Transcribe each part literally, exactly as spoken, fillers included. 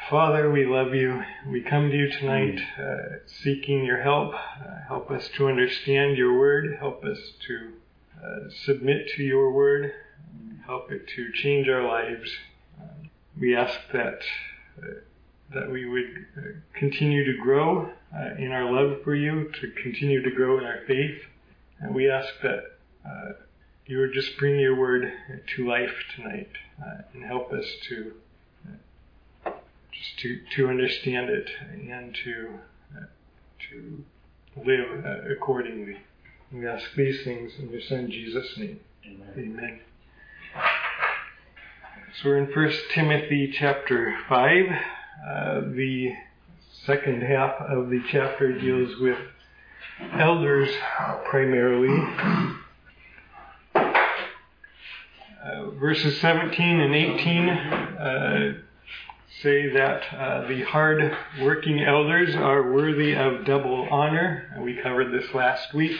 Father, we love you. We come to you tonight uh, seeking your help. Uh, help us to understand your word. Help us to uh, submit to your word. Help it to change our lives. Um, we ask that uh, that we would uh, continue to grow uh, in our love for you, to continue to grow in our faith. And we ask that uh, you would just bring your word to life tonight uh, and help us to uh, just to, to understand it and to uh, to live uh, accordingly. We ask these things in your Son Jesus' name. Amen. Amen. So we're in First Timothy chapter five. Uh, the second half of the chapter deals with elders primarily. Uh, verses seventeen and eighteen uh, say that uh, the hard-working elders are worthy of double honor. And we covered this last week,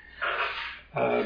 uh,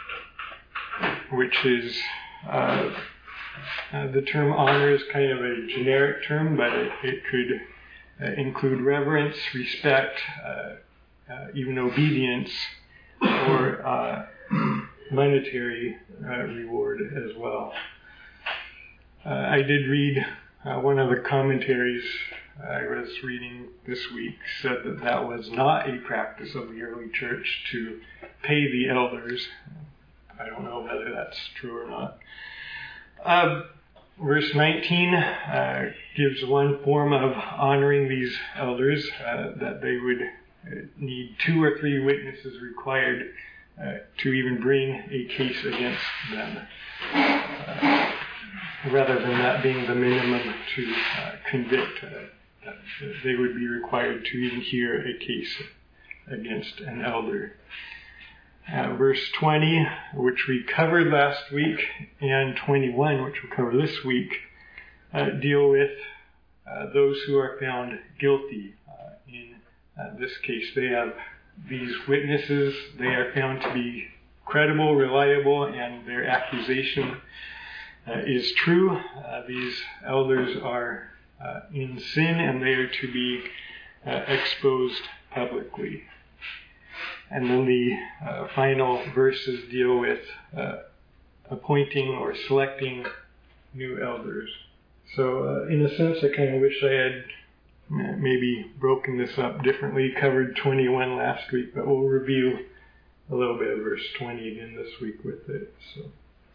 which is uh, uh, the term honor is kind of a generic term, but it, it could uh, include reverence, respect, uh, uh, even obedience, or uh, monetary uh, reward as well. Uh, I did read uh, one of the commentaries I was reading this week said that that was not a practice of the early church to pay the elders. I don't know whether that's true or not. Uh, verse nineteen uh, gives one form of honoring these elders, uh, that they would need two or three witnesses required uh, to even bring a case against them, uh, rather than that being the minimum to uh, convict. Uh, that they would be required to even hear a case against an elder. Uh, verse twenty, which we covered last week, and twenty-one, which we'll cover this week, uh, deal with uh, those who are found guilty. Uh, in uh, this case, they have these witnesses. They are found to be credible, reliable, and their accusation uh, is true. Uh, these elders are uh, in sin, and they are to be uh, exposed publicly. And then the uh, final verses deal with uh, appointing or selecting new elders. So uh, in a sense, I kind of wish I had maybe broken this up differently, covered twenty-one last week, but we'll review a little bit of verse twenty again this week with it. So,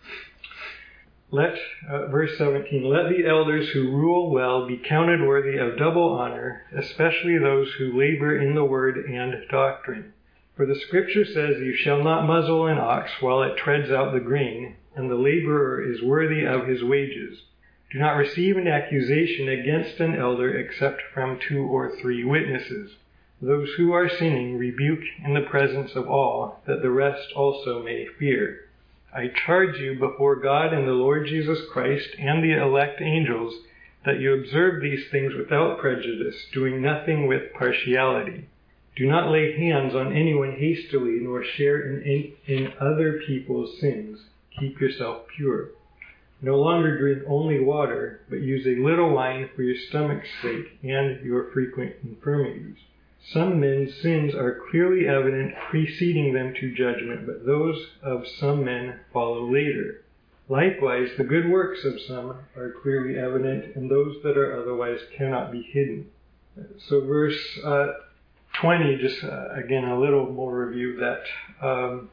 let uh, verse seventeen, let the elders who rule well be counted worthy of double honor, especially those who labor in the word and doctrine. For the scripture says, you shall not muzzle an ox while it treads out the grain, and the laborer is worthy of his wages. Do not receive an accusation against an elder except from two or three witnesses. Those who are sinning rebuke in the presence of all, that the rest also may fear. I charge you before God and the Lord Jesus Christ and the elect angels that you observe these things without prejudice, doing nothing with partiality. Do not lay hands on anyone hastily, nor share in, in, in other people's sins. Keep yourself pure. No longer drink only water, but use a little wine for your stomach's sake and your frequent infirmities. Some men's sins are clearly evident, preceding them to judgment, but those of some men follow later. Likewise, the good works of some are clearly evident, and those that are otherwise cannot be hidden. So verse uh, twenty, just uh, again a little more review that um,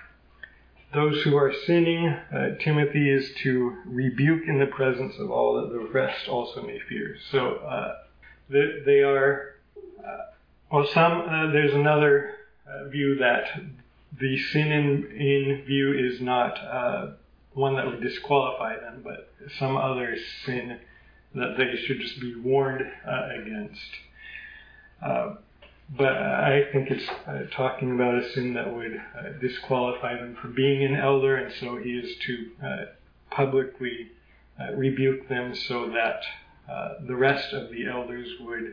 those who are sinning, uh, Timothy is to rebuke in the presence of all, that the rest also may fear. So uh, they, they are, uh, well, some uh, there's another uh, view that the sin in, in view is not uh, one that would disqualify them, but some other sin that they should just be warned uh, against. Uh, But I think it's uh, talking about a sin that would uh, disqualify them from being an elder, and so he is to uh, publicly uh, rebuke them so that uh, the rest of the elders would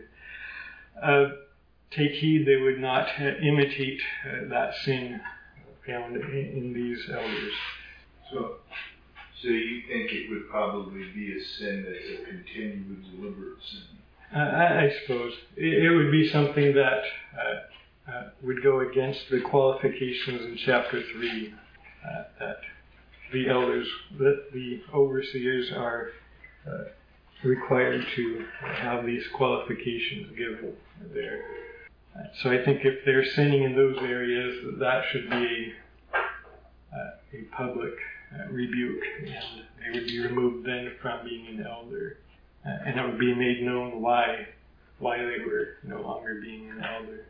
uh, take heed. They would not uh, imitate uh, that sin found in, in these elders. So, So you think it would probably be a sin that's a continual, deliberate sin? Uh, I, I suppose. It, it would be something that uh, uh, would go against the qualifications in chapter three, uh, that the elders, that the overseers are uh, required to have these qualifications given there. Uh, so I think if they're sinning in those areas, that should be a, uh, a public uh, rebuke, and they would be removed then from being an elder. Uh, and it would be made known why why they were no longer being an elder.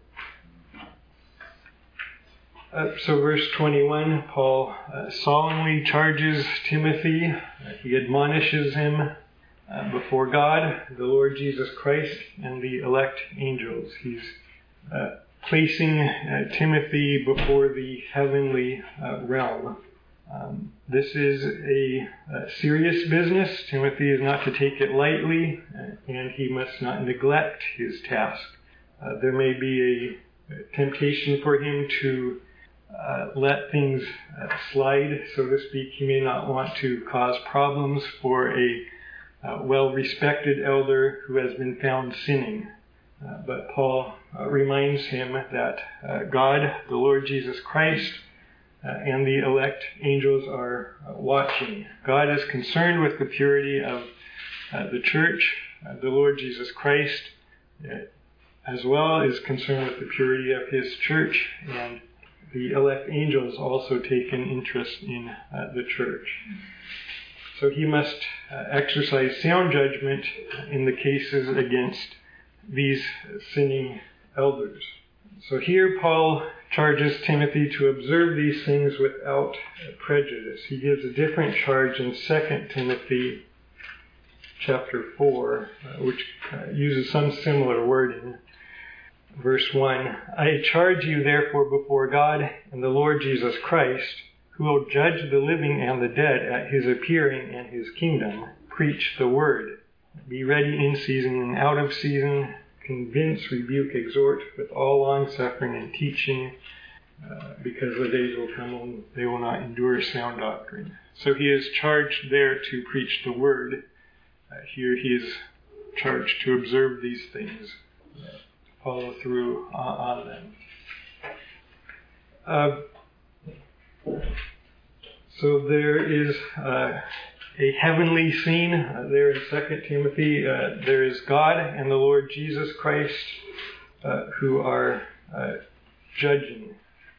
Uh, so verse twenty-one, Paul uh, solemnly charges Timothy. Uh, he admonishes him uh, before God, the Lord Jesus Christ, and the elect angels. He's uh, placing uh, Timothy before the heavenly uh, realm. Um, this is a, a serious business. Timothy is not to take it lightly, uh, and he must not neglect his task. Uh, there may be a, a temptation for him to uh, let things uh, slide, so to speak. He may not want to cause problems for a uh, well-respected elder who has been found sinning. Uh, but Paul uh, reminds him that uh, God, the Lord Jesus Christ, Uh, and the elect angels are uh, watching. God is concerned with the purity of uh, the church. Uh, the Lord Jesus Christ uh, as well is concerned with the purity of his church, and the elect angels also take an interest in uh, the church. So he must uh, exercise sound judgment in the cases against these sinning elders. So here Paul charges Timothy to observe these things without prejudice. He gives a different charge in Second Timothy chapter four, uh, which uh, uses some similar wording. Verse one, I charge you therefore before God and the Lord Jesus Christ, who will judge the living and the dead at his appearing and his kingdom, preach the word. Be ready in season and out of season. Convince, rebuke, exhort with all long-suffering and teaching, uh, because the days will come when they will not endure sound doctrine. So he is charged there to preach the word. Uh, here he is charged to observe these things, uh, follow through on, on them. Uh, so there is uh, a heavenly scene uh, there in Second Timothy. Uh, there is God and the Lord Jesus Christ uh, who are uh, judging.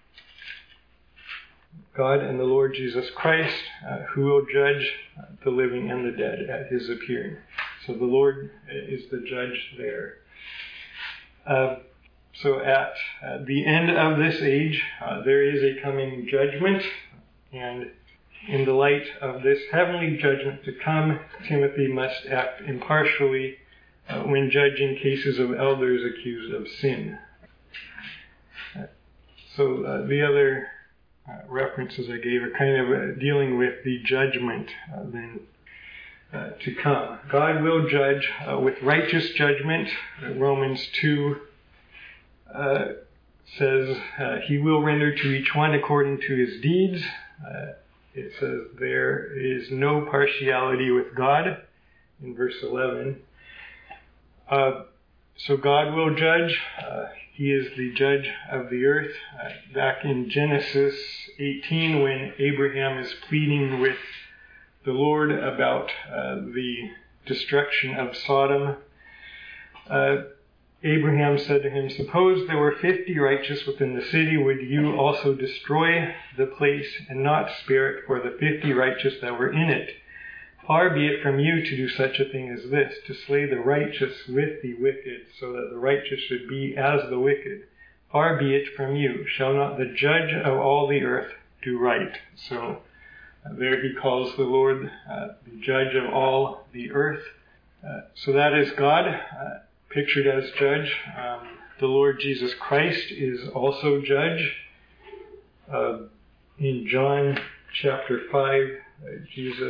God and the Lord Jesus Christ uh, who will judge uh, the living and the dead at his appearing. So the Lord is the judge there. Uh, so at uh, the end of this age, uh, there is a coming judgment, and in the light of this heavenly judgment to come, Timothy must act impartially uh, when judging cases of elders accused of sin. Uh, so uh, the other uh, references I gave are kind of uh, dealing with the judgment uh, then uh, to come. God will judge uh, with righteous judgment. Uh, Romans two uh, says uh, he will render to each one according to his deeds. Uh, It says there is no partiality with God in verse eleven. Uh, so God will judge. Uh, he is the judge of the earth. Uh, back in Genesis eighteen, when Abraham is pleading with the Lord about uh, the destruction of Sodom, uh, Abraham said to him, suppose there were fifty righteous within the city, would you also destroy the place and not spare it for the fifty righteous that were in it? Far be it from you to do such a thing as this, to slay the righteous with the wicked, so that the righteous should be as the wicked. Far be it from you. Shall not the judge of all the earth do right? So uh, there he calls the Lord uh, the judge of all the earth. Uh, so that is God. Uh, Pictured as judge. Um, the Lord Jesus Christ is also judge. Uh, in John chapter five, uh, Jesus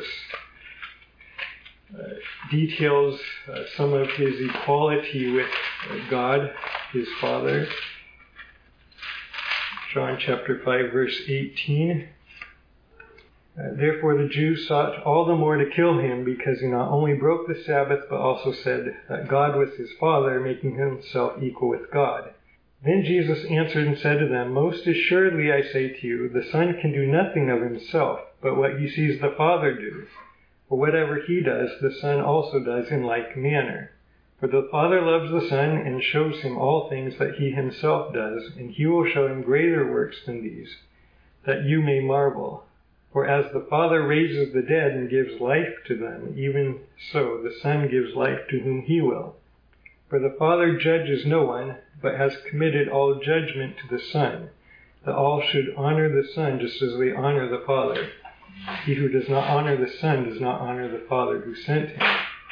uh, details uh, some of his equality with uh, God, his Father. John chapter five, verse eighteen. Uh, therefore the Jews sought all the more to kill him, because he not only broke the Sabbath, but also said that God was his Father, making himself equal with God. Then Jesus answered and said to them, Most assuredly I say to you, the Son can do nothing of himself, but what he sees the Father do. For whatever he does, the Son also does in like manner. For the Father loves the Son and shows him all things that he himself does, and he will show him greater works than these, that you may marvel. For as the Father raises the dead and gives life to them, even so the Son gives life to whom he will. For the Father judges no one, but has committed all judgment to the Son, that all should honor the Son just as they honor the Father. He who does not honor the Son does not honor the Father who sent him.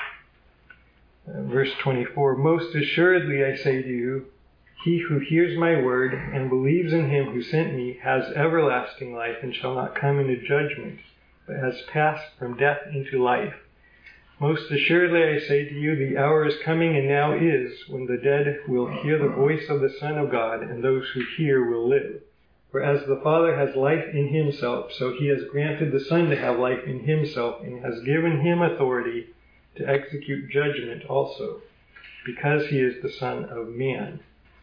Uh, verse twenty-four, Most assuredly I say to you, he who hears my word and believes in him who sent me has everlasting life and shall not come into judgment, but has passed from death into life. Most assuredly I say to you, the hour is coming and now is, when the dead will hear the voice of the Son of God, and those who hear will live. For as the Father has life in himself, so he has granted the Son to have life in himself, and has given him authority to execute judgment also, because he is the Son of Man.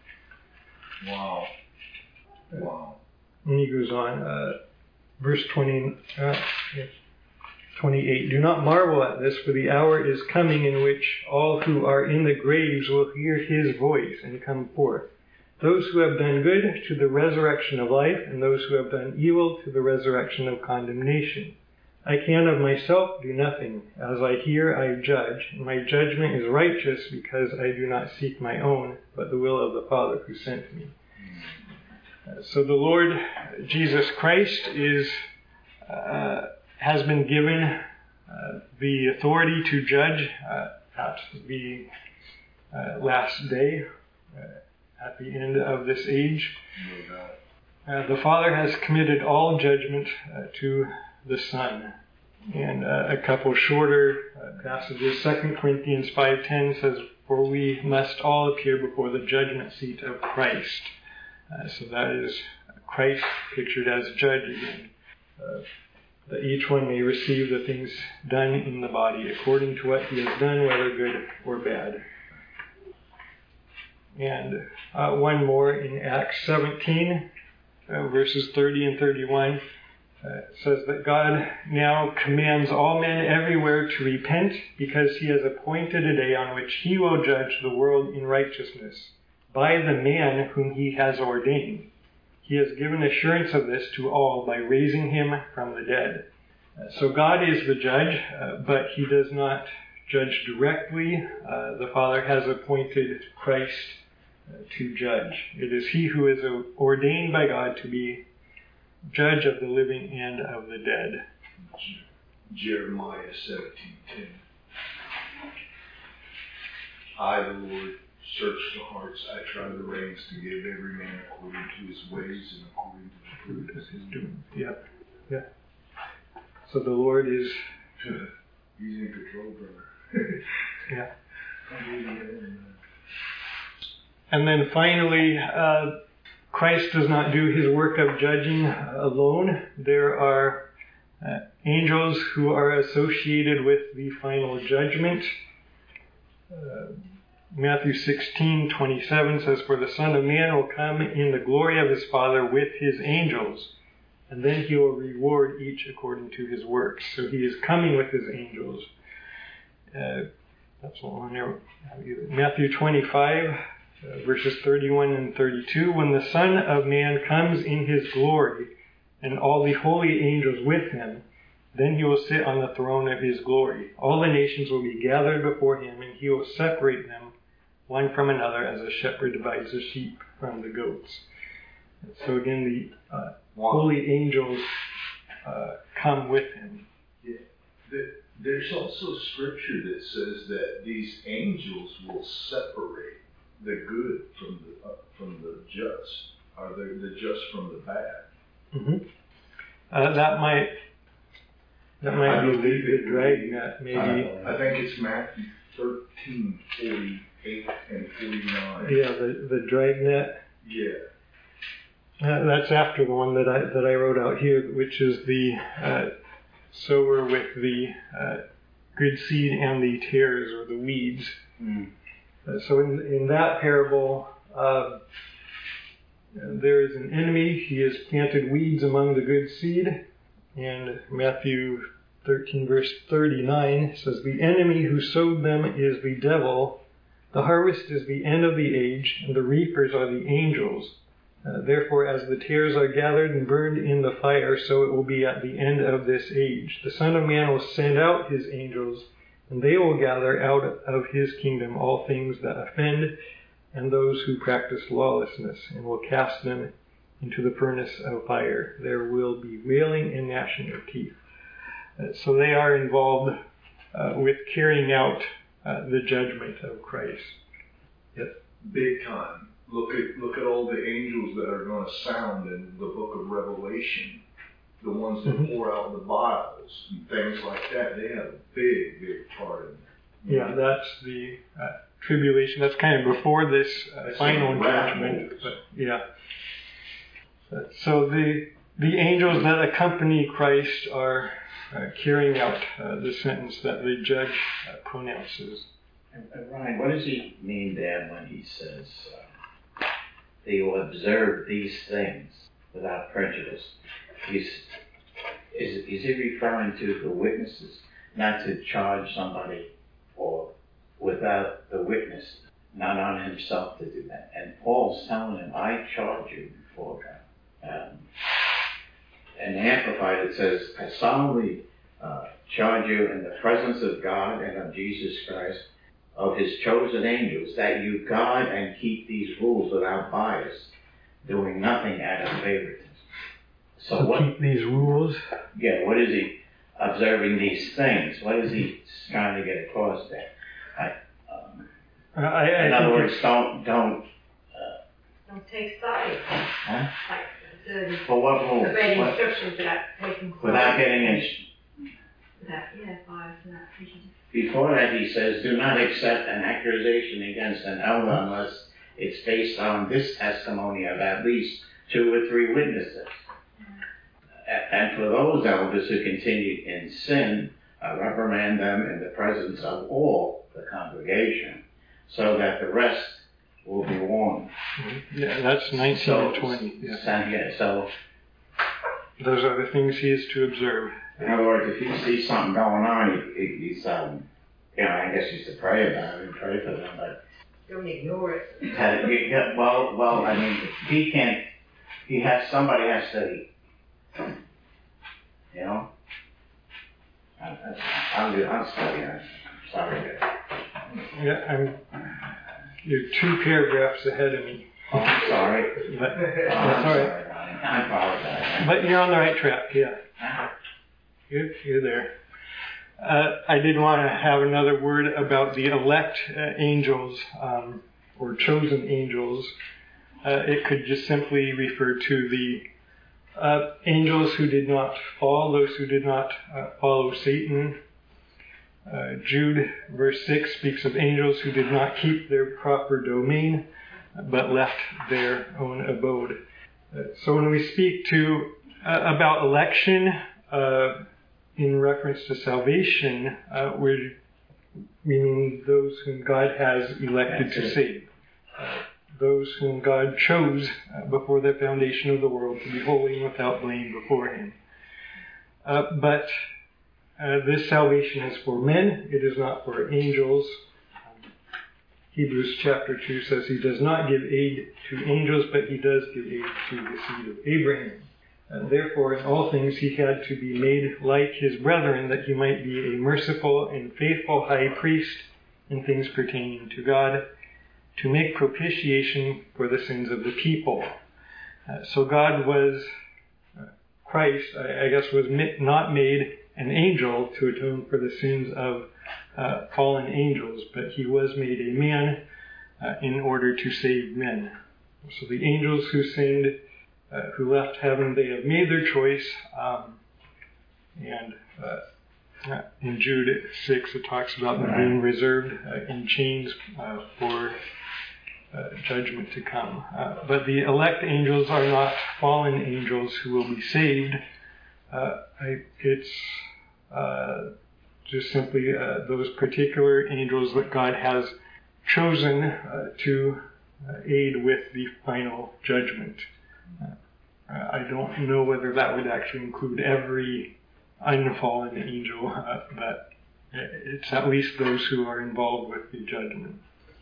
Wow. Wow. And he goes on, uh, verse twenty, uh, twenty-eight, Do not marvel at this, for the hour is coming in which all who are in the graves will hear his voice and come forth. Those who have done good to the resurrection of life, and those who have done evil to the resurrection of condemnation. I can of myself do nothing. As I hear, I judge, and my judgment is righteous, because I do not seek my own, but the will of the Father who sent me. Uh, so the Lord Jesus Christ is uh, has been given uh, the authority to judge uh, at the uh, last day, uh, at the end of this age. Uh, the Father has committed all judgment uh, to the Son. And uh, a couple shorter uh, passages. Second Corinthians five ten says, For we must all appear before the judgment seat of Christ. Uh, so that is Christ pictured as judge again. Uh, that each one may receive the things done in the body according to what he has done, whether good or bad. And uh, one more in Acts seventeen, uh, verses thirty and thirty-one. Uh, it says that God now commands all men everywhere to repent, because he has appointed a day on which he will judge the world in righteousness by the man whom he has ordained. He has given assurance of this to all by raising him from the dead. Uh, so God is the judge, uh, but he does not judge directly. Uh, the Father has appointed Christ uh, to judge. It is he who is uh, ordained by God to be judge of the living and of the dead. Jeremiah seventeen ten. I, the Lord, search the hearts. I try the reins to give every man according to his ways and according to the fruit of his doing. Yeah, yeah. So the Lord is... He's in control, brother. Yeah. And then finally, uh, Christ does not do his work of judging alone. There are uh, angels who are associated with the final judgment. Uh, Matthew sixteen twenty-seven says, For the Son of Man will come in the glory of his Father with his angels, and then he will reward each according to his works. So he is coming with his angels. Uh, that's what one there. Matthew twenty-five. Uh, verses thirty-one and thirty-two, When the Son of Man comes in his glory, and all the holy angels with him, then he will sit on the throne of his glory. All the nations will be gathered before him, and he will separate them one from another, as a shepherd divides the sheep from the goats. And so again, the uh, wow. holy angels uh, come with him. Yeah. The, there's also scripture that says that these angels will separate the good from the uh, from the just, or the, the just from the bad. Mm-hmm. Uh, that might that might I be believe the, it the dragnet, maybe. I, I think it's Matthew thirteen forty-eight and forty-nine. Yeah, the the dragnet. Yeah. Uh, that's after the one that I that I wrote out here, which is the uh, so we're with the uh, good seed and the tares, or the weeds. Mm. Uh, so in, in that parable, uh, there is an enemy. He has planted weeds among the good seed. And Matthew thirteen, verse thirty-nine says, "The enemy who sowed them is the devil. The harvest is the end of the age, and the reapers are the angels. Uh, therefore, as the tares are gathered and burned in the fire, so it will be at the end of this age. The Son of Man will send out his angels, and they will gather out of his kingdom all things that offend and those who practice lawlessness, and will cast them into the furnace of fire. There will be wailing and gnashing of teeth." Uh, so they are involved uh, with carrying out uh, the judgment of Christ. Yep. Big time. Look at look at all the angels that are going to sound in the book of Revelation. The ones that mm-hmm. pour out the vials and things like that. They have a big, big part in there. Yeah, that's the uh, tribulation. That's kind of before this uh, final judgment. But, yeah. So the the angels that accompany Christ are uh, carrying out uh, the sentence that the judge uh, pronounces. And, and Ryan, what does he mean there when he says uh, they will observe these things without prejudice? He's, is is he referring to the witnesses, not to charge somebody or without the witness, not on himself to do that? And Paul's telling him, "I charge you before God." Um, and Amplified, it says, "I solemnly uh, charge you in the presence of God and of Jesus Christ, of his chosen angels, that you guard and keep these rules without bias, doing nothing out of favoritism." So, so what, keep these rules? Yeah, what is he observing these things? What is he trying to get across there? I, um, I, I in other words, don't don't uh, don't take sides. Huh? Like, The, For what rule? Obeying What? instructions without taking Without getting in. Without, yeah, bias and that. Before that, he says, "Do not accept an accusation against an elder unless it's based on this testimony of at least two or three witnesses." Mm-hmm. And for those elders who continue in sin, uh, reprimand them in the presence of all the congregation, so that the rest will be warned. Yeah, that's nineteen so, and twenty. Yeah. So, yeah, so those are the things he is to observe. in other words, if you see something going on, he, he, he's, um, you know, I guess he's to pray about it and pray for them, but don't ignore it. Had, yeah, well, well, I mean, he can't. He has somebody has to, you know. I, I'll do. I'll study. I'm sorry. Yeah, I'm. You're two paragraphs ahead of me. Oh, I'm sorry. But, oh, that's I'm all sorry, right. Ronnie. I apologize. But you're on the right track. Yeah. Uh-huh. You're, you're there. Uh, I did want to have another word about the elect uh, angels, um, or chosen angels. Uh, it could just simply refer to the uh, angels who did not fall, those who did not uh, follow Satan. Uh, Jude, verse six, speaks of angels who did not keep their proper domain, but left their own abode. Uh, so when we speak to uh, about election, uh, in reference to salvation, uh, we mean those whom God has elected to save. Uh, those whom God chose uh, before the foundation of the world to be holy and without blame before Him. Uh, but uh, this salvation is for men, it is not for angels. Um, Hebrews chapter two says He does not give aid to angels, but He does give aid to the seed of Abraham. And therefore, in all things, He had to be made like His brethren, that He might be a merciful and faithful high priest in things pertaining to God, to make propitiation for the sins of the people. Uh, so God was, uh, Christ, I, I guess, was not made an angel to atone for the sins of uh, fallen angels, but He was made a man uh, in order to save men. So the angels who sinned, Uh, who left heaven, they have made their choice. Um, and uh, in Jude six, it talks about them being reserved uh, in chains uh, for uh, judgment to come. Uh, but the elect angels are not fallen angels who will be saved. Uh, I, it's uh, just simply uh, those particular angels that God has chosen uh, to uh, aid with the final judgment. Uh, I don't know whether that would actually include every unfallen angel, uh, but it's at least those who are involved with the judgment.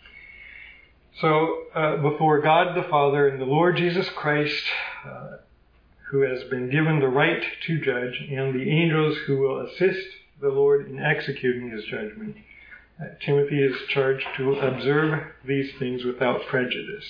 So, uh, before God the Father and the Lord Jesus Christ, uh, who has been given the right to judge, and the angels who will assist the Lord in executing his judgment, uh, Timothy is charged to observe these things without prejudice,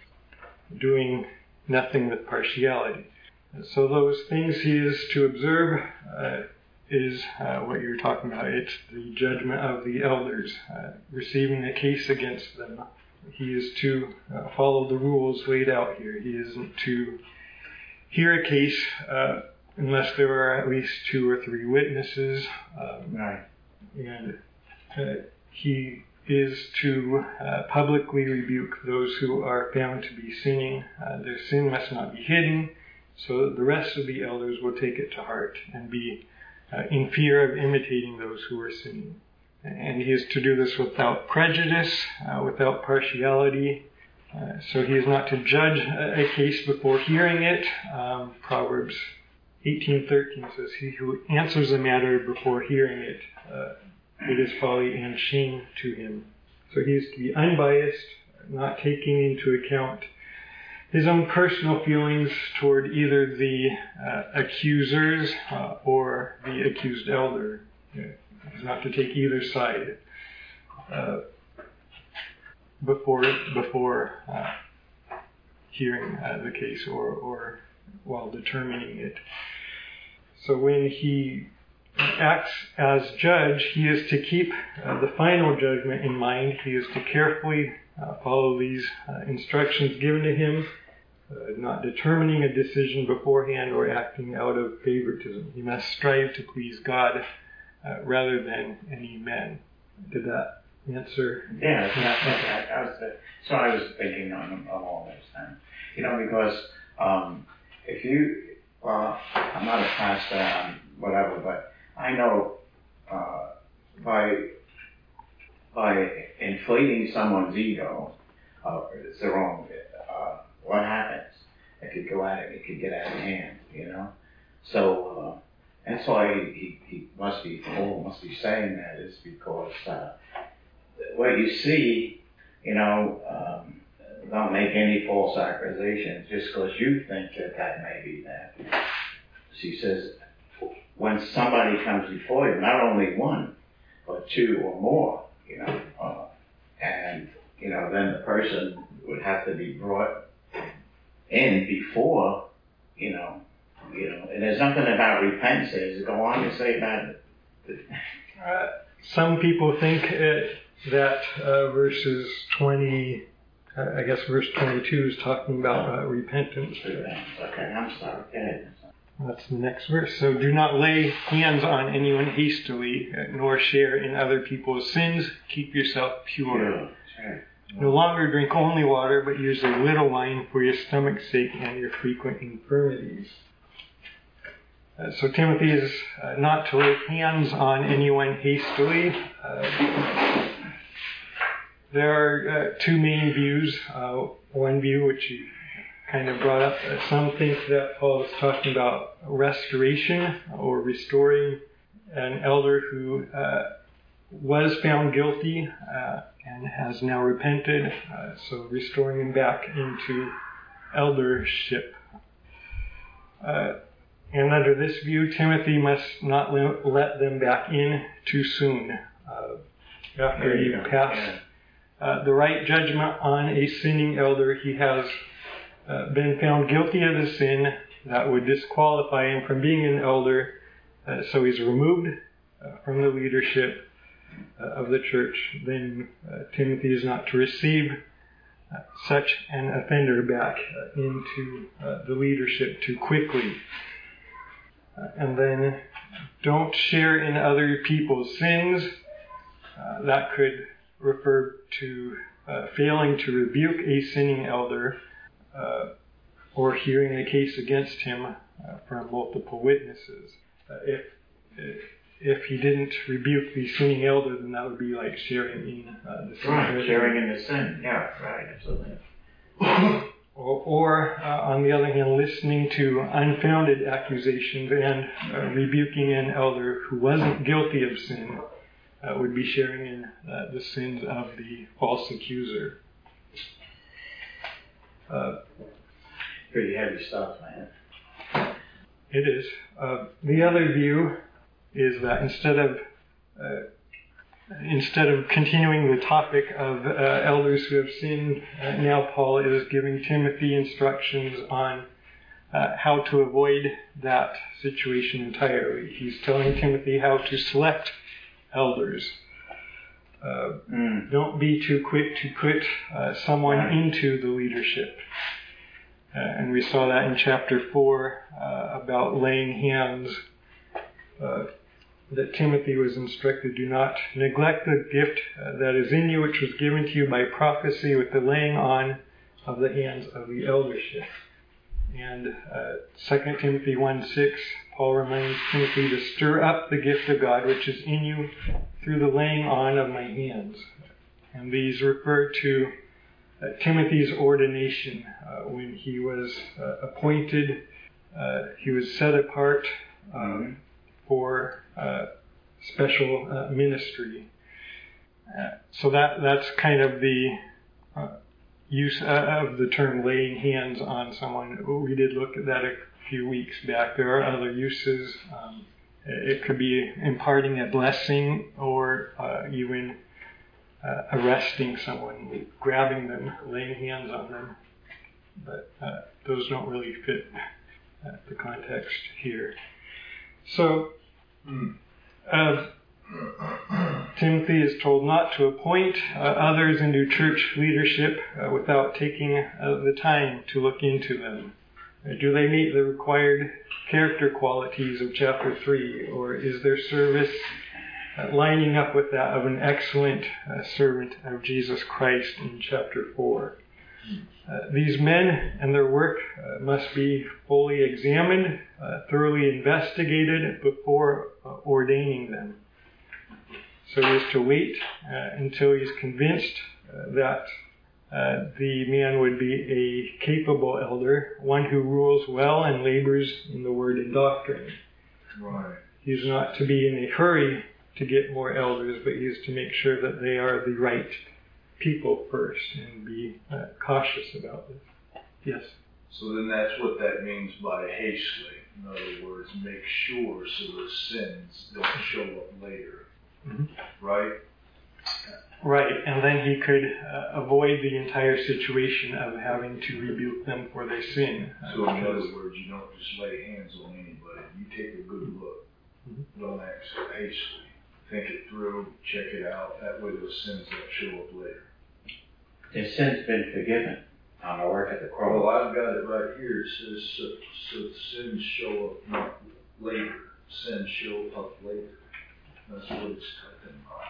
doing nothing with partiality. So those things he is to observe uh, is uh, what you're talking about. It's the judgment of the elders, uh, receiving a case against them. He is to uh, follow the rules laid out here. He isn't to hear a case uh, unless there are at least two or three witnesses. Um, Right. And uh, he is to uh, publicly rebuke those who are found to be sinning. Uh, their sin must not be hidden, so that the rest of the elders will take it to heart and be uh, in fear of imitating those who are sinning. And he is to do this without prejudice, uh, without partiality. Uh, so he is not to judge a, a case before hearing it. Um, Proverbs eighteen thirteen says, "He who answers a matter before hearing it, uh, it is folly and shame to him." So he is to be unbiased, not taking into account his own personal feelings toward either the uh, accusers uh, or the accused elder. He's not to take either side uh, before before uh, hearing uh, the case or, or while determining it. So when he acts as judge, he is to keep uh, the final judgment in mind. He is to carefully uh, follow these uh, instructions given to him, uh, not determining a decision beforehand or acting out of favoritism. He must strive to please God uh, rather than any men. Did that answer? Yeah, yeah, yeah. I was, uh, so I was thinking on, on all this then. You know, because um, if you, well, I'm not a pastor, I'm whatever, but I know uh, by by inflating someone's ego, uh, it's the wrong. Uh, what happens? It could go out. It could get out of hand. You know. So uh, that's why he, he, he must be. Paul must be saying that is because uh, what you see, you know, um, don't make any false accusations just because you think that that may be that. She says, when somebody comes before you, not only one, but two or more, you know, uh, and, you know, then the person would have to be brought in before, you know, you know, and there's nothing about repentance. Does it go on to say that? Uh, some people think uh, that uh, verses twenty, uh, I guess verse twenty-two is talking about uh, repentance. Okay, I'm sorry. Go ahead. That's the next verse. So do not lay hands on anyone hastily, nor share in other people's sins. Keep yourself pure. Sure. No longer drink only water, but use a little wine for your stomach's sake and your frequent infirmities. Uh, so Timothy is uh, not to lay hands on anyone hastily. Uh, there are uh, two main views. Uh, one view, which you kind of brought up, uh, some think that Paul is talking about restoration or restoring an elder who uh, was found guilty uh, and has now repented, uh, so restoring him back into eldership. Uh, and under this view, Timothy must not le- let them back in too soon. Uh, after you've passed uh, the right judgment on a sinning elder, he has uh, been found guilty of the sin that would disqualify him from being an elder, uh, so he's removed uh, from the leadership uh, of the church. Then uh, Timothy is not to receive uh, such an offender back uh, into uh, the leadership too quickly. Uh, and then don't share in other people's sins. Uh, that could refer to uh, failing to rebuke a sinning elder uh, or hearing a case against him uh, from multiple witnesses. Uh, if if he didn't rebuke the sinning elder, then that would be like sharing in uh, the sin. Right, sharing in the sin. Yeah, right, absolutely. Or, or uh, on the other hand, listening to unfounded accusations and uh, rebuking an elder who wasn't guilty of sin uh, would be sharing in uh, the sins of the false accuser. Uh, Pretty heavy stuff, man. It is. Uh, the other view is that instead of uh, instead of continuing the topic of uh, elders who have sinned, uh, now Paul is giving Timothy instructions on uh, how to avoid that situation entirely. He's telling Timothy how to select elders. Uh, mm. Don't be too quick to put uh, someone right. into the leadership. Uh, and we saw that in chapter four uh, about laying hands, uh, that Timothy was instructed, do not neglect the gift uh, that is in you, which was given to you by prophecy with the laying on of the hands of the eldership. And uh, Second Timothy one six, Paul reminds Timothy to stir up the gift of God which is in you through the laying on of my hands. And these refer to uh, Timothy's ordination uh, when he was uh, appointed, uh, he was set apart um, for uh, special uh, ministry. Uh, so that that's kind of the uh, use uh, of the term laying hands on someone. We did look at that a few weeks back. There are other uses. Um, it could be imparting a blessing or uh, even uh, arresting someone, grabbing them, laying hands on them. But uh, those don't really fit uh, the context here. So uh, Timothy is told not to appoint uh, others into church leadership uh, without taking uh, the time to look into them. Uh, do they meet the required character qualities of chapter three, or is their service uh, lining up with that of an excellent uh, servant of Jesus Christ in chapter four? Uh, these men and their work uh, must be fully examined, uh, thoroughly investigated before uh, ordaining them. So he is to wait uh, until he's convinced uh, that uh, the man would be a capable elder, one who rules well and labors in the word and doctrine. Right. He's not to be in a hurry to get more elders, but he is to make sure that they are the right people first and be uh, cautious about this. Yes? So then that's what that means by hastily. In other words, make sure so those sins don't show up later. Mm-hmm. Right? Right, and then he could uh, avoid the entire situation of having to rebuke them for their sin. So in other words, you don't just lay hands on anybody. You take a good look. Mm-hmm. Don't act hastily. Think it through, check it out. That way those sins don't show up later. Their sin's been forgiven on the work at the cross. Well, I've got it right here. It says, so, so sins show up not later. Sins show up later. That's what it's talking about.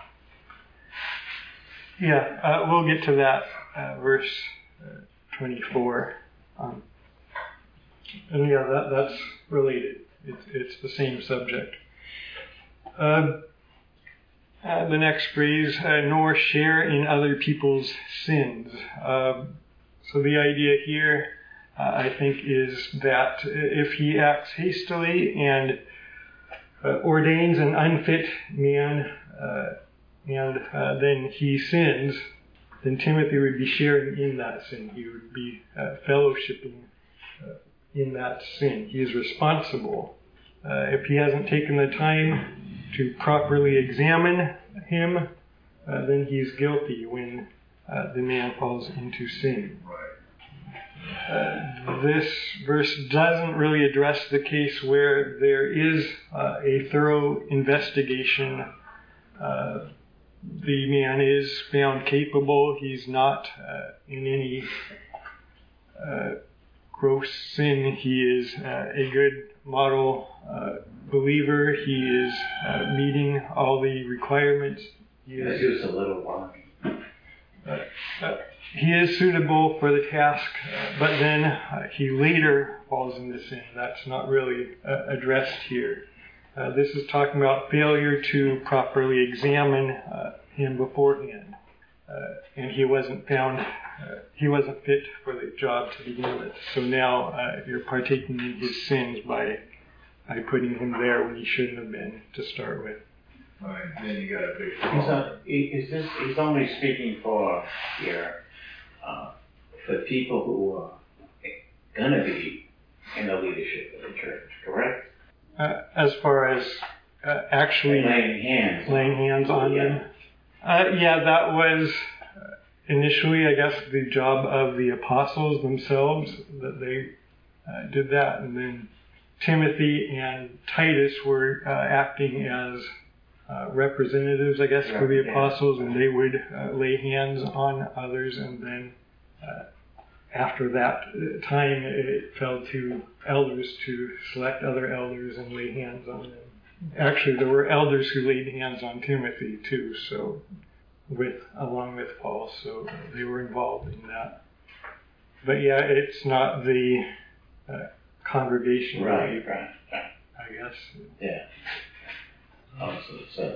Yeah, uh, we'll get to that, uh, verse uh, twenty-four. Um, and yeah, that, that's related. It's, it's the same subject. Uh, Uh, the next phrase, uh, nor share in other people's sins. Uh, so the idea here, uh, I think, is that if he acts hastily and uh, ordains an unfit man, uh, and uh, then he sins, then Timothy would be sharing in that sin. He would be uh, fellowshipping uh, in that sin. He is responsible. Uh, if he hasn't taken the time to properly examine him, uh, then he's guilty when uh, the man falls into sin. Uh, this verse doesn't really address the case where there is uh, a thorough investigation. Uh, the man is found capable. He's not uh, in any uh, gross sin. He is uh, a good model uh, believer. He is uh, meeting all the requirements. He is, just a little wine. Uh, uh, he is suitable for the task, uh, but then uh, he later falls into sin. That's not really uh, addressed here. Uh, this is talking about failure to properly examine uh, him beforehand. Uh, and he wasn't found, uh, he wasn't fit for the job to begin with. So now uh, you're partaking in his sins by by putting him there when he shouldn't have been to start with. All right, then you got a big He's, problem. not, he- is this, he's only speaking for here, uh, for people who are gonna be in the leadership of the church, correct? Uh, as far as uh, actually Laying hands. laying hands on Yeah. them. Uh, yeah, that was uh, initially, I guess, the job of the apostles themselves, that they uh, did that. And then Timothy and Titus were uh, acting as uh, representatives, I guess, for the Yeah. apostles, and they would uh, lay hands on others. And then uh, after that time, it fell to elders to select other elders and lay hands on them. Actually, there were elders who laid hands on Timothy too, so with along with Paul, so they were involved in that. But yeah, it's not the uh, congregation, Right, right, right. I guess. Yeah. Also, it says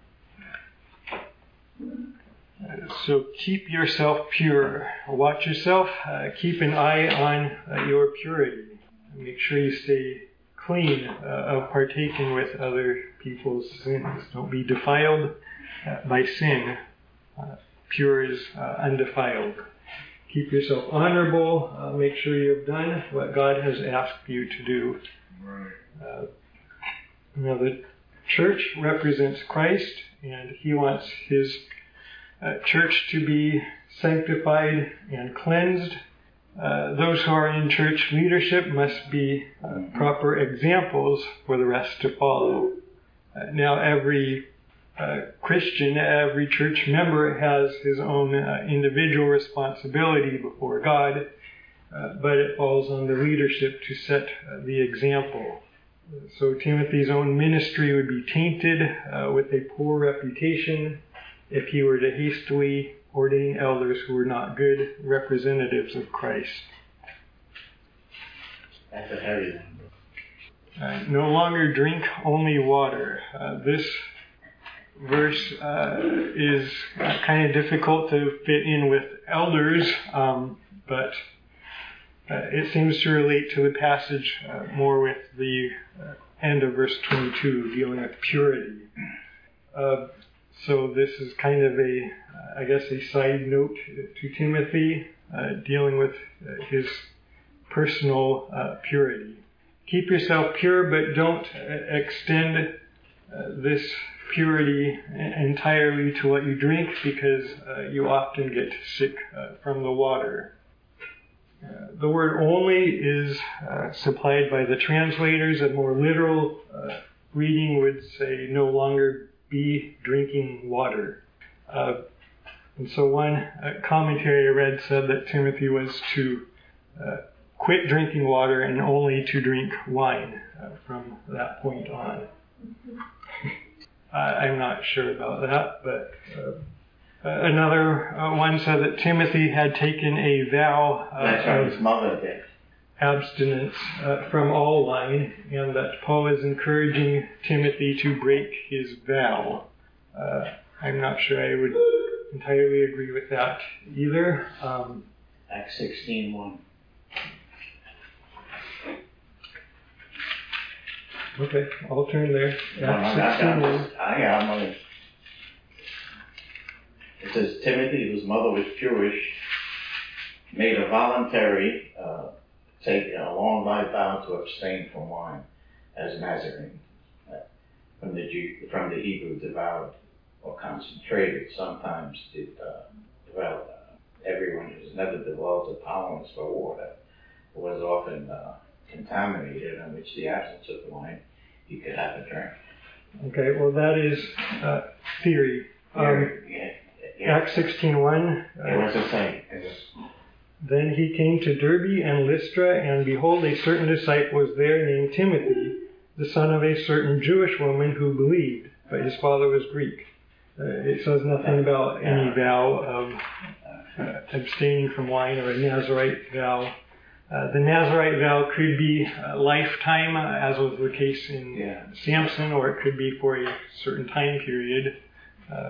that. So keep yourself pure. Watch yourself. Uh, keep an eye on uh, your purity. Make sure you stay clean uh, of partaking with other people's sins. Don't be defiled uh, by sin. Uh, pure is uh, undefiled. Keep yourself honorable. Uh, make sure you have done what God has asked you to do. Right. Uh, you know, the church represents Christ, and He wants His uh, church to be sanctified and cleansed. Uh, those who are in church leadership must be uh, proper examples for the rest to follow. Uh, now, every uh, Christian, every church member has his own uh, individual responsibility before God, uh, but it falls on the leadership to set uh, the example. So Timothy's own ministry would be tainted uh, with a poor reputation if he were to hastily ordain elders who were not good representatives of Christ. That's a heavy one. Uh, no longer drink only water. Uh, this verse uh, is uh, kind of difficult to fit in with elders, um, but uh, it seems to relate to the passage uh, more with the uh, end of verse twenty-two, dealing with purity. Uh, so this is kind of a, uh, I guess, a side note to Timothy, uh, dealing with uh, his personal uh, purity. Keep yourself pure, but don't uh, extend uh, this purity entirely to what you drink, because uh, you often get sick uh, from the water. Uh, the word only is uh, supplied by the translators. A more literal uh, reading would say no longer be drinking water. Uh, and so one uh, commentary I read said that Timothy was to uh, quit drinking water and only to drink wine uh, from that point on. uh, I'm not sure about that, but uh, uh, another uh, one said that Timothy had taken a vow uh, That's what of his mother did. abstinence uh, from all wine, and that Paul is encouraging Timothy to break his vow. Uh, I'm not sure I would entirely agree with that either. Um, Acts sixteen one. okay, I'll turn there. No, I got Acts sixteen one. I got money. It says Timothy, whose mother was Jewish, made a voluntary, uh, take a long life vow to abstain from wine as Nazarene. Uh, from the Jew, from the Hebrew, devoured or concentrated. Sometimes did uh, develop. Uh, everyone who's never developed a tolerance for water was often uh, contaminated, in which the absence of wine you could have a drink. Okay, well that is uh, theory. Um, yeah, yeah. Acts sixteen one. It was the same. It was, Then he came to Derbe and Lystra, and behold, a certain disciple was there named Timothy, the son of a certain Jewish woman who believed, but his father was Greek. Uh, it says nothing about any vow of uh, abstaining from wine or a Nazirite vow. Uh, the Nazarite vow could be a lifetime, uh, as was the case in Yeah. Samson, or it could be for a certain time period. Uh,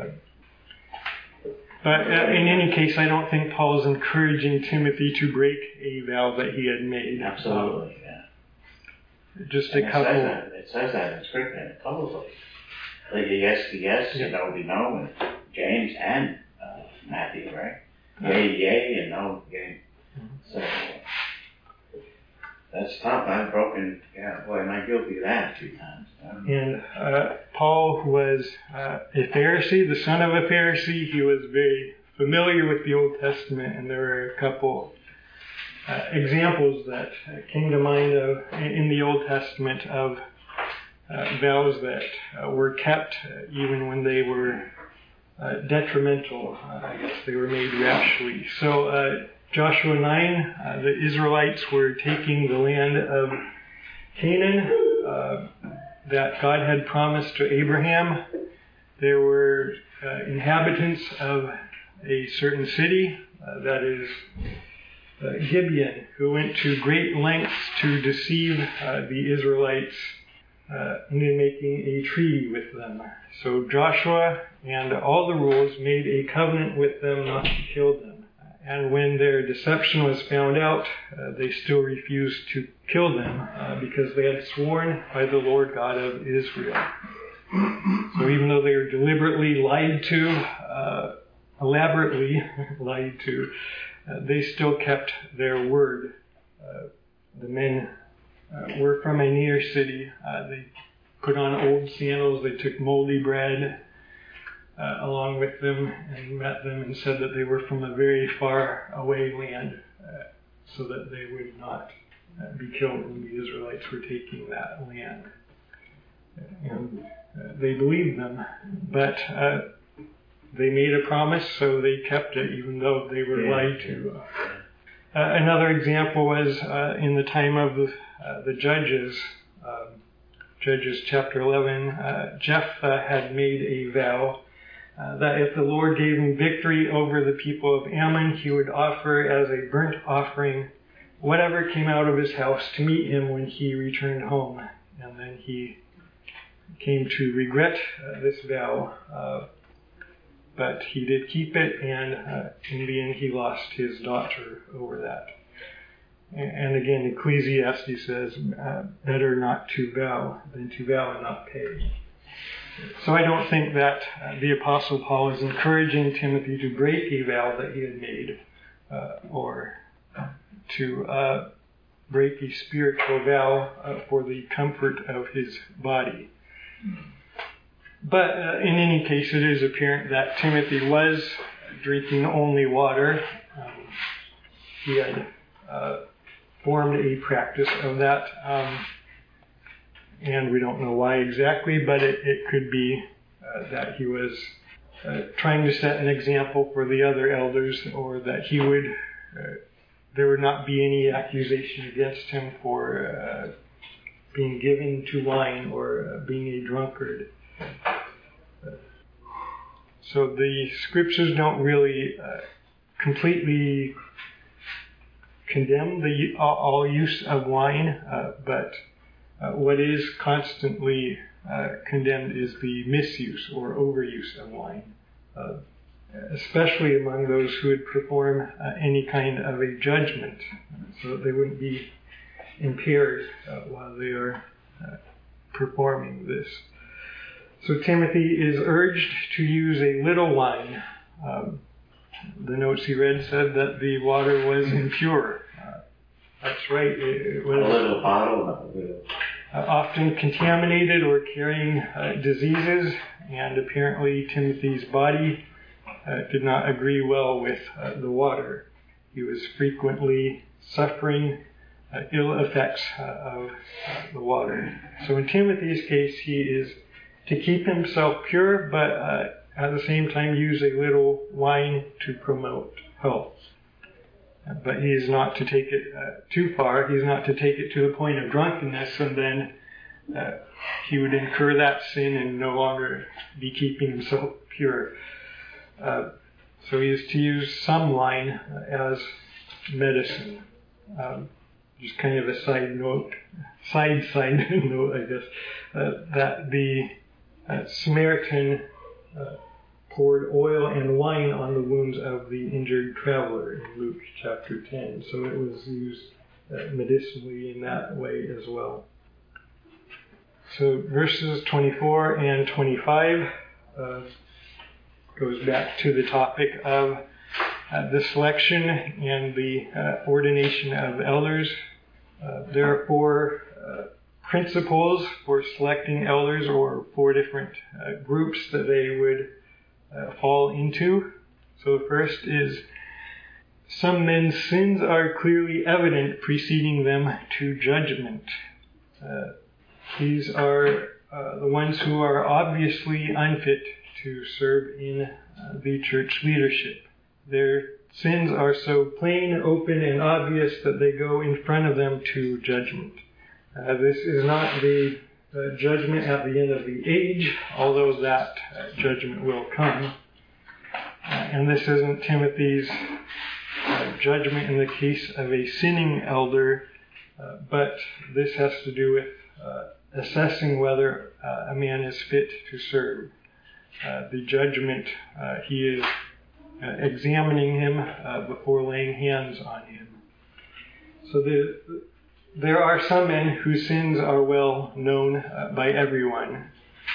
but uh, in any case, I don't think Paul is encouraging Timothy to break a vow that he had made. Absolutely, yeah. Just And a it couple. Says that, it says that in Scripture in a couple of places. Like yes, yes, Yeah. you know, we know in James and uh, Matthew, right? Yea, yea, and no, yea. So uh, that's tough. I've broken. Yeah, boy, am I guilty of that a few times. Um, And uh, Paul was uh, a Pharisee, the son of a Pharisee. He was very familiar with the Old Testament, and there were a couple uh, examples that uh, came to mind of in the Old Testament of uh, vows that uh, were kept uh, even when they were uh, detrimental. Uh, I guess they were made rashly. So uh, Joshua nine, uh, the Israelites were taking the land of Canaan uh, that God had promised to Abraham. There were uh, inhabitants of a certain city, uh, that is uh, Gibeon, who went to great lengths to deceive uh, the Israelites uh, into making a treaty with them. So Joshua and all the rules made a covenant with them not to kill them. And when their deception was found out, uh, they still refused to kill them uh, because they had sworn by the Lord God of Israel. So even though they were deliberately lied to, uh, elaborately lied to, uh, they still kept their word. Uh, the men uh, were from a near city. Uh, they put on old sandals. They took moldy bread Uh, along with them and met them and said that they were from a very far away land uh, so that they would not uh, be killed when the Israelites were taking that land. And uh, they believed them, but uh, they made a promise, so they kept it even though they were Yeah. lied to. Uh, another example was uh, in the time of the, uh, the judges, um, Judges chapter eleven, uh, Jephthah had made a vow Uh, that if the Lord gave him victory over the people of Ammon, he would offer as a burnt offering whatever came out of his house to meet him when he returned home. And then he came to regret uh, this vow, uh, but he did keep it, and uh, in the end he lost his daughter over that. And again, Ecclesiastes says, uh, better not to vow than to vow and not pay. So I don't think that uh, the Apostle Paul is encouraging Timothy to break a vow that he had made uh, or to uh, break a spiritual vow uh, for the comfort of his body. But uh, in any case, it is apparent that Timothy was drinking only water. Um, he had uh, formed a practice of that. Um, And we don't know why exactly, but it, it could be uh, that he was uh, trying to set an example for the other elders, or that he would, uh, there would not be any accusation against him for uh, being given to wine or uh, being a drunkard. Uh, so the scriptures don't really uh, completely condemn the all, all use of wine, uh, but Uh, what is constantly uh, condemned is the misuse or overuse of wine, uh, especially among those who would perform uh, any kind of a judgment, so that they wouldn't be impaired uh, while they are uh, performing this. So Timothy is urged to use a little wine. Um, the notes he read said that the water was impure. Uh, that's right. It, it was a little bottle, a little. Uh, often contaminated or carrying uh, diseases, and apparently Timothy's body uh, did not agree well with uh, the water. He was frequently suffering uh, ill effects uh, of uh, the water. So in Timothy's case, he is to keep himself pure, but uh, at the same time use a little wine to promote health. But he is not to take it uh, too far. He is not to take it to the point of drunkenness, and then uh, he would incur that sin and no longer be keeping himself pure. Uh, so he is to use some wine uh, as medicine. Um, just kind of a side note, side side note, I guess, uh, that the uh, Samaritan uh, poured oil and wine on the wounds of the injured traveler in Luke chapter ten. So it was used uh, medicinally in that way as well. So verses twenty-four and twenty-five uh, goes back to the topic of uh, the selection and the uh, ordination of elders. Uh, there are four uh, principles for selecting elders, or four different uh, groups that they would uh, fall into. So first is, some men's sins are clearly evident, preceding them to judgment. Uh, these are uh, the ones who are obviously unfit to serve in uh, the church leadership. Their sins are so plain, open, and obvious that they go in front of them to judgment. Uh, this is not the uh, judgment at the end of the age, although that uh, judgment will come. Uh, and this isn't Timothy's uh, judgment in the case of a sinning elder, uh, but this has to do with uh, assessing whether uh, a man is fit to serve. Uh, the judgment, uh, he is uh, examining him uh, before laying hands on him. So the, there are some men whose sins are well known uh, by everyone.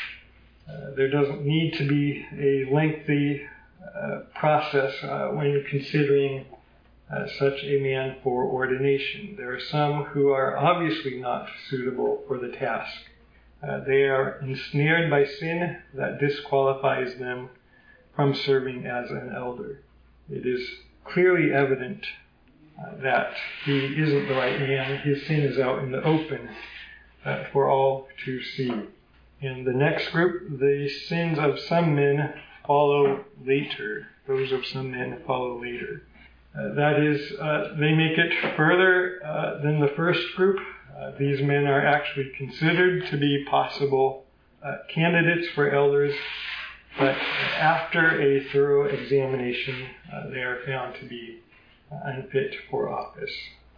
Uh, there doesn't need to be a lengthy uh, process uh, when considering uh, such a man for ordination. There are some who are obviously not suitable for the task. Uh, they are ensnared by sin that disqualifies them from serving as an elder. It is clearly evident uh, that he isn't the right man. His sin is out in the open uh, for all to see. In the next group, the sins of some men follow later. Those of some men follow later. Uh, that is, uh, they make it further uh, than the first group. Uh, these men are actually considered to be possible uh, candidates for elders, but after a thorough examination, uh, they are found to be uh, unfit for office.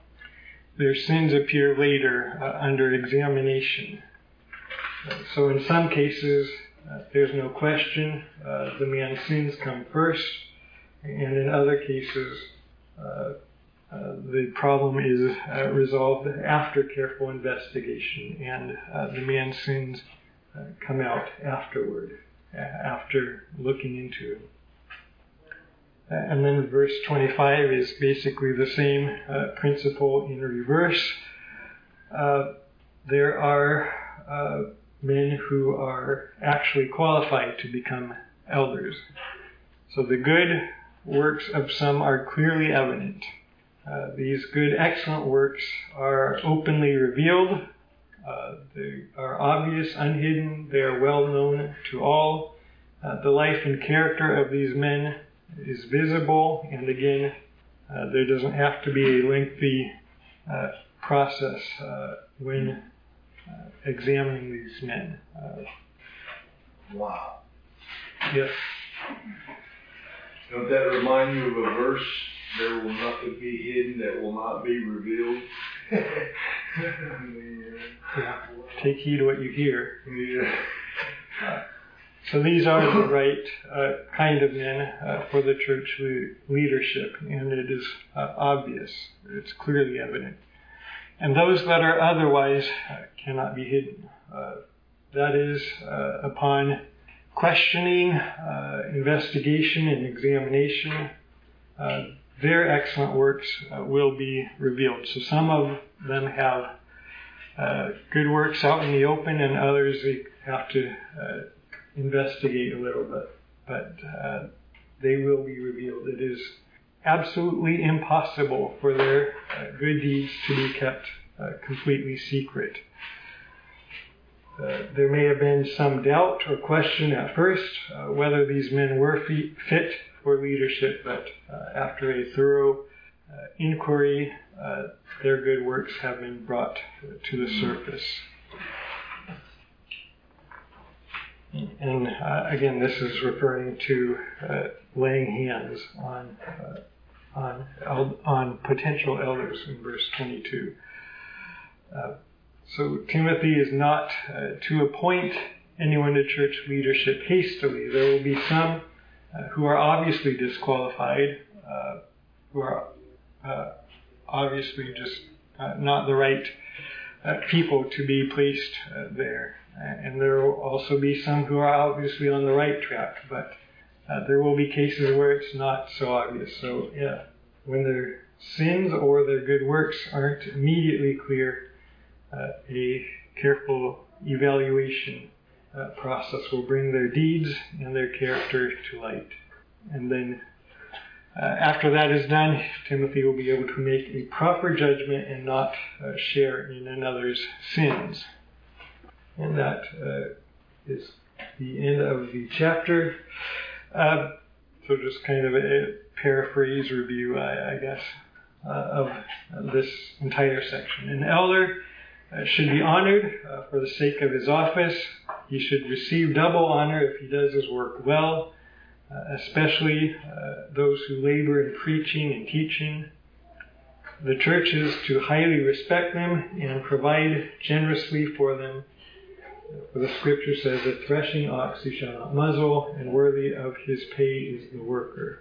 Their sins appear later uh, under examination. Uh, so in some cases, uh, there's no question, uh, the man's sins come first, and in other cases, uh, Uh, the problem is uh, resolved after careful investigation, and uh, the man's sins uh, come out afterward, uh, after looking into it. Uh, and then verse twenty-five is basically the same uh, principle in reverse. Uh, there are uh, men who are actually qualified to become elders. So the good works of some are clearly evident. Uh, these good, excellent works are openly revealed. Uh, they are obvious, unhidden. They are well known to all. Uh, the life and character of these men is visible. And again, uh, there doesn't have to be a lengthy uh, process uh, when uh, examining these men. Uh, Wow. yes. Don't that remind you of a verse? There will nothing be hidden that will not be revealed. Yeah. Take heed to what you hear. Yeah. Uh, so these are the right uh, kind of men uh, for the church le- leadership, and it is uh, obvious. It's clearly evident. And those that are otherwise uh, cannot be hidden. Uh, that is, uh, upon questioning, uh, investigation, and examination, uh, their excellent works uh, will be revealed. So some of them have uh, good works out in the open, and others they have to uh, investigate a little bit. But uh, they will be revealed. It is absolutely impossible for their uh, good deeds to be kept uh, completely secret. Uh, there may have been some doubt or question at first uh, whether these men were fe- fit for leadership, but uh, after a thorough uh, inquiry, uh, their good works have been brought to the surface. And uh, again, this is referring to uh, laying hands on uh, on on potential elders in verse twenty-two. Uh, so Timothy is not uh, to appoint anyone to church leadership hastily. There will be some uh, who are obviously disqualified, uh, who are uh, obviously just uh, not the right uh, people to be placed uh, there. And there will also be some who are obviously on the right track, but uh, there will be cases where it's not so obvious. So, yeah, when their sins or their good works aren't immediately clear, uh, a careful evaluation uh, process will bring their deeds and their character to light. And then uh, after that is done, Timothy will be able to make a proper judgment and not uh, share in another's sins. And that uh, is the end of the chapter. Uh, so just kind of a, a paraphrase review, I, I guess, uh, of this entire section. An elder uh, should be honored uh, for the sake of his office. He should receive double honor if he does his work well, uh, especially uh, those who labor in preaching and teaching. The church is to highly respect them and provide generously for them. For the scripture says, "A threshing ox he shall not muzzle, and worthy of his pay is the worker."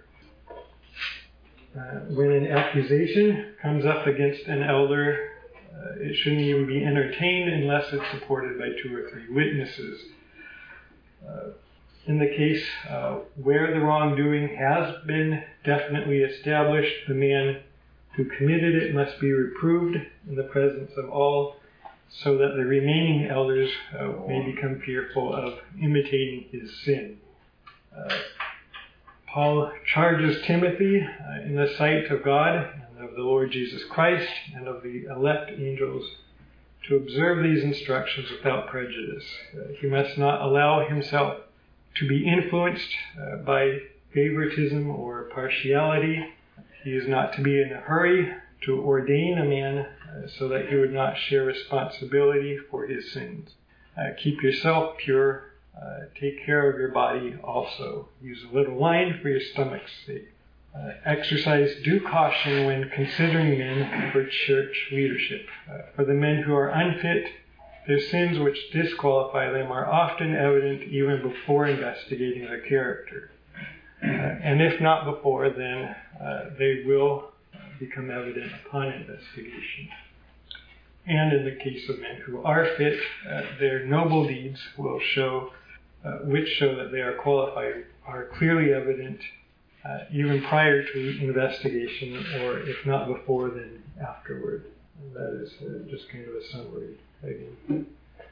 Uh, when an accusation comes up against an elder, uh, it shouldn't even be entertained unless it's supported by two or three witnesses. Uh, in the case uh, where the wrongdoing has been definitely established, the man who committed it must be reproved in the presence of all, so that the remaining elders uh, may become fearful of imitating his sin. Uh, Paul charges Timothy uh, in the sight of God and of the Lord Jesus Christ and of the elect angels to observe these instructions without prejudice. Uh, he must not allow himself to be influenced uh, by favoritism or partiality. He is not to be in a hurry to ordain a man uh, so that he would not share responsibility for his sins. Uh, keep yourself pure. Uh, take care of your body also. Use a little wine for your stomach's sake. Uh, exercise due caution when considering men for church leadership. Uh, for the men who are unfit, their sins which disqualify them are often evident even before investigating their character. Uh, and if not before, then uh, they will become evident upon investigation. And in the case of men who are fit, uh, their noble deeds will show, uh, which show that they are qualified, are clearly evident uh, even prior to investigation, or if not before, then afterward. And that is uh, just kind of a summary again.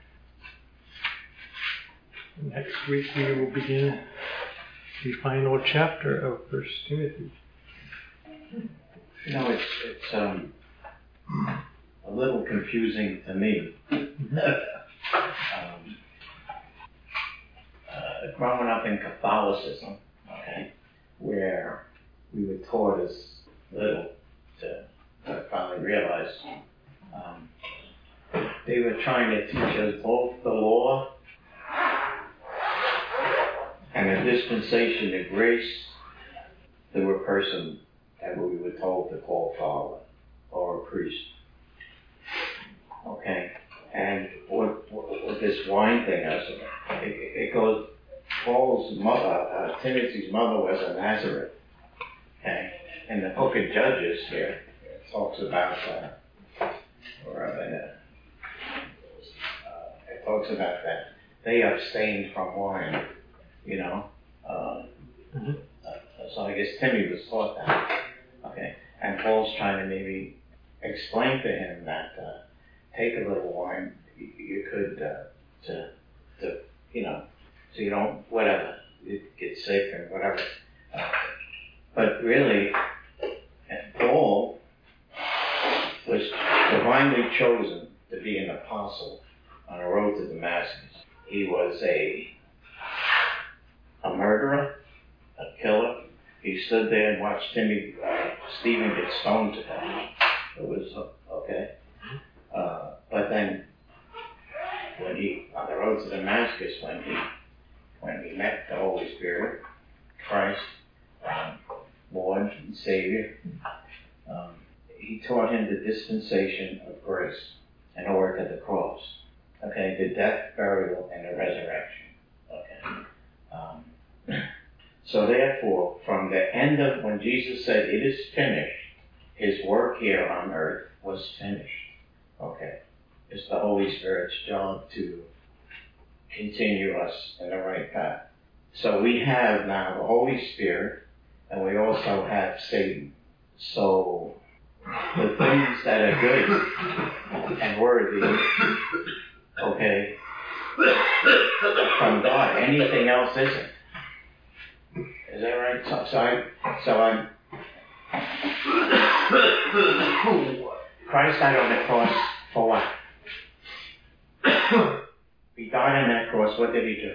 Next week we will begin the final chapter of First Timothy. You know, it's it's um, a little confusing to me. um, uh, growing up in Catholicism, okay, where we were taught as little to, to finally realize um, they were trying to teach us both the law and a dispensation of grace through a person that we were told to call father or a priest. Okay, and what, what, what this wine thing is, it, it goes, Paul's mother, uh, Timothy's mother was a Nazarene. Okay, in the book of Judges here, it talks about, uh, or uh, uh, it talks about that they abstained from wine, you know. Uh, mm-hmm. uh, so I guess Timmy was taught that. Okay, and Paul's trying to maybe explain to him that uh, take a little wine, you, you could uh, to to you know, so you don't whatever you get sick or whatever. Uh, but really, Paul was divinely chosen to be an apostle on a road to Damascus. He was a a murderer, a killer. He stood there and watched Timmy, uh, Stephen get stoned to death. It was, uh, okay. Uh, but then, when he, on the road to Damascus, when he, when he met the Holy Spirit, Christ, um, Lord and Savior, taught him the dispensation of grace and the work of the cross. Okay, the death, burial, and the resurrection. Okay. Um, so therefore, from the end of when Jesus said, "It is finished," his work here on earth was finished. Okay. It's the Holy Spirit's job to continue us in the right path. So we have now the Holy Spirit, and we also have Satan. So the things that are good and worthy, okay, from God. Anything else isn't. Is that right? So, so, I, so I'm... Christ died on the cross for what? He died on that cross. What did he do?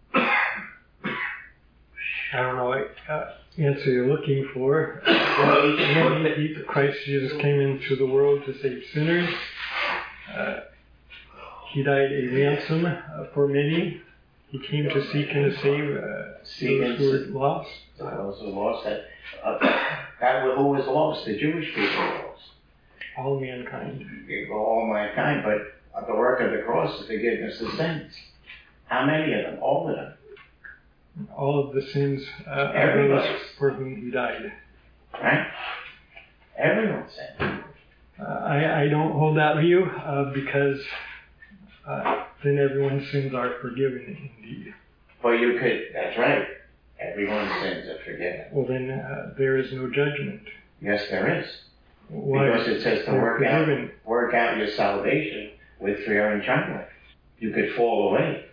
I don't know what uh, answer you're looking for. Well, he, he, Christ Jesus came into the world to save sinners. Uh, he died a ransom uh, for many. He came to seek and to save uh, those who were lost. Those who were lost. That, uh, that who was lost? The Jewish people were lost. All mankind. All mankind, but the work of the cross is forgiveness of sins. How many of them? All of them. All of the sins uh, of those for whom he died. Right? Everyone's sin. Uh, I, I don't hold that view uh, because uh, then everyone's sins are forgiven indeed. Well, you could, that's right. Everyone's sins are forgiven. Well, then uh, there is no judgment. Yes, there is. Why? Because it says to work out, work out your salvation with fear and trembling. You could fall away.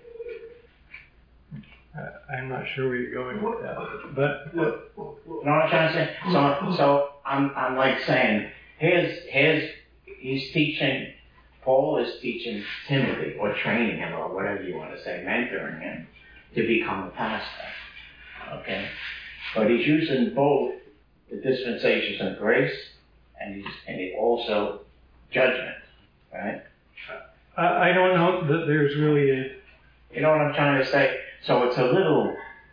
Uh, I'm not sure where you're going with that, but you know what I'm trying to say? So, so I'm, I'm like saying, here's, here's, he's teaching. Paul is teaching Timothy, or training him, or whatever you want to say, mentoring him to become a pastor. Okay, but he's using both the dispensations of grace and he's, and he also judgment, right? I, I don't know that there's really a. You know what I'm trying to say? So it's a little...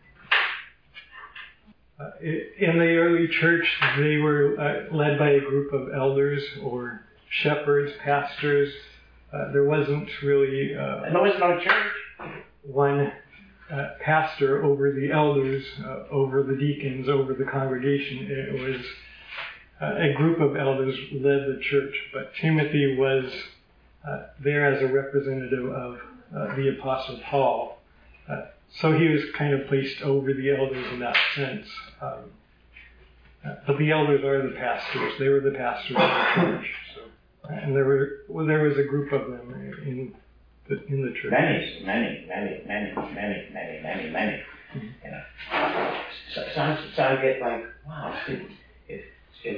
Uh, in the early church, they were uh, led by a group of elders or shepherds, pastors. Uh, there wasn't really... Uh, and there was no church. One uh, pastor over the elders, uh, over the deacons, over the congregation. It was uh, a group of elders led the church. But Timothy was uh, there as a representative of uh, the Apostle Paul. Uh, so he was kind of placed over the elders in that sense. Um, uh, but the elders are the pastors. They were the pastors of the church. So, and there were well, there was a group of them in the, in the church. Many, many, many, many, many, many, many, many. Mm-hmm. You know. So, so, so I get like, wow, if, if, if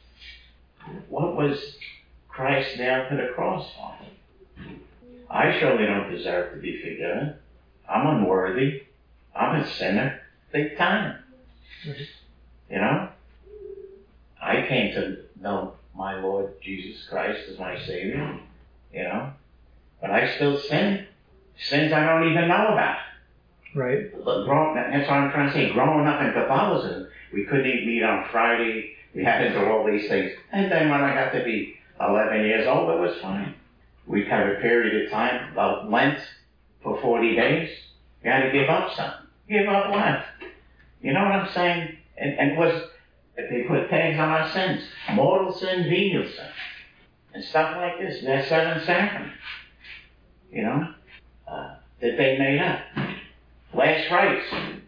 what was Christ nailed to the cross for? I surely don't deserve to be forgiven. I'm unworthy. I'm a sinner. Big time. Mm-hmm. You know? I came to know my Lord Jesus Christ as my Savior. You know? But I still sin. Sins I don't even know about. Right. But grow, that's what I'm trying to say. Growing up in Catholicism, we couldn't eat meat on Friday. We had to do all these things. And then when I got to be eleven years old, it was fine. We'd have a period of time, about Lent, for forty days. You had to give up something. Give up what? You know what I'm saying? And, and was they put tags on our sins. Mortal sin, venial sin. And stuff like this. There's seven sacraments. You know? Uh, that they made up. Last rites.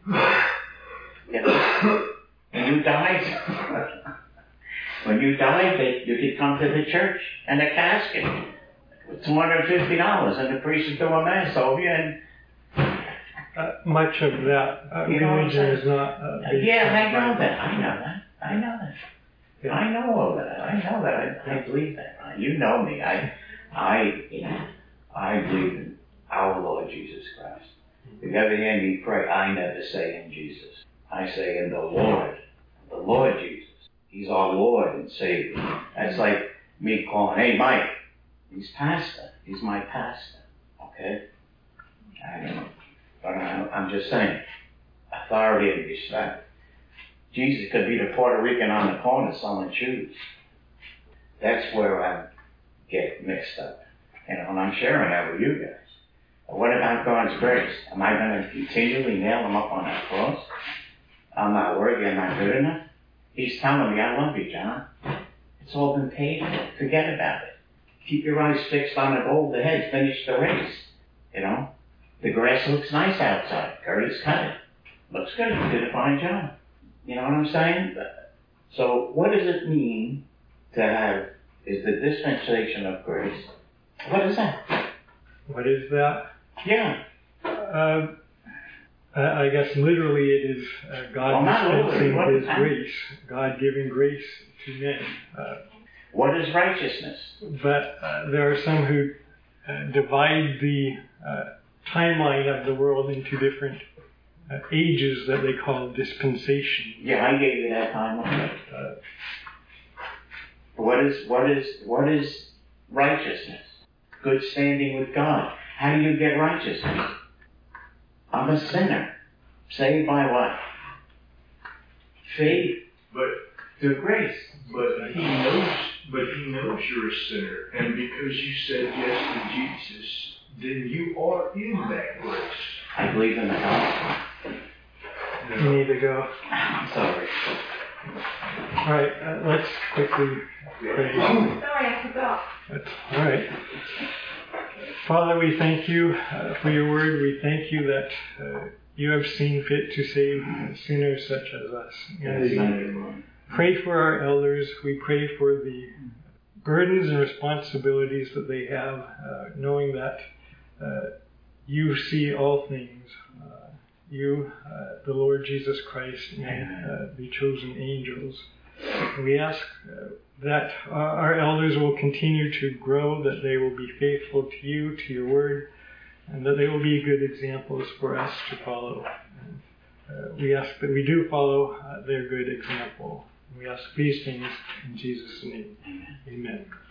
You know? When you died, when you died, they, you could come to the church and a casket. two hundred fifty dollars, and the priest would do a mass over you. And uh, much of that uh, religion is not. Uh, yeah, I know that. I know that. I know that. Yeah. I know all that. I know that. I, I believe that. You know me. I, I, you know, I believe in our Lord Jesus Christ. If you ever hear me pray, I never say in Jesus. I say in the Lord, the Lord Jesus. He's our Lord and Savior. That's like me calling, hey, Mike. He's pastor. He's my pastor. Okay? I don't know. But I, I'm just saying. Authority and respect. Jesus could be the Puerto Rican on the corner selling shoes. That's where I get mixed up. You know, and I'm sharing that with you guys. What about God's grace? Am I going to continually nail him up on that cross? I'm not worthy, I'm not good enough? He's telling me, I love you, John. It's all been paid for. Forget about it. Keep your eyes fixed on the goal ahead. Finish the race. You know? The grass looks nice outside. Curtis cut it. Looks good. You did a fine job. You know what I'm saying? So what does it mean to have, is the dispensation of grace? What is that? What is that? Yeah. Uh, I I guess literally it is uh, God Well, not dispensing literally. What His is that? grace, God giving grace to men. Uh, What is righteousness? but uh, there are some who uh, divide the uh, timeline of the world into different uh, ages that they call dispensation. Yeah, I gave you that time. Uh, What is, what is, what is righteousness? Good standing with God. How do you get righteousness? I'm a sinner. Saved by what? Faith But through grace. but he knows but he knows you're a sinner, and because you said yes to Jesus, then you are in that grace. I believe in the gospel. you need to go. I'm sorry. All right, uh, let's quickly pray. Sorry, I forgot. That's all right. Father, we thank you uh, for your word. We thank you that uh, you have seen fit to save sinners such as us. And we pray for our elders. We pray for the burdens and responsibilities that they have, uh, knowing that uh, you see all things. Uh, you, uh, the Lord Jesus Christ, and uh, the chosen angels. We ask uh, that uh, our elders will continue to grow, that they will be faithful to you, to your word, and that they will be good examples for us to follow. And, uh, we ask that we do follow uh, their good example. We ask these things in Jesus' name. Amen.